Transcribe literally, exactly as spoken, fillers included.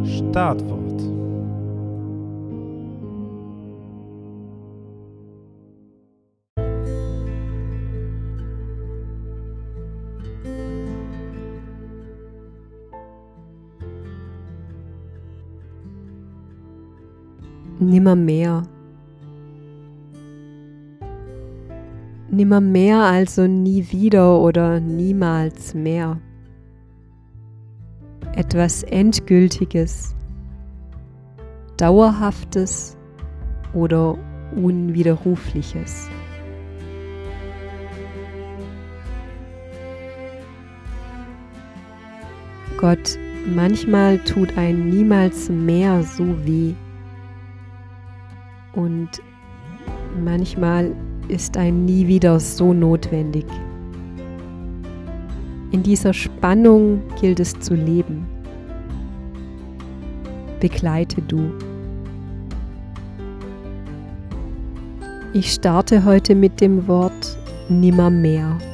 Startwort. Nimmermehr. Nimmermehr also nie wieder oder niemals mehr. Etwas Endgültiges, Dauerhaftes oder Unwiderrufliches. Gott, manchmal tut ein niemals mehr so weh. Und manchmal ist ein nie wieder so notwendig. In dieser Spannung gilt es zu leben. Begleite du. Ich starte heute mit dem Wort nimmermehr.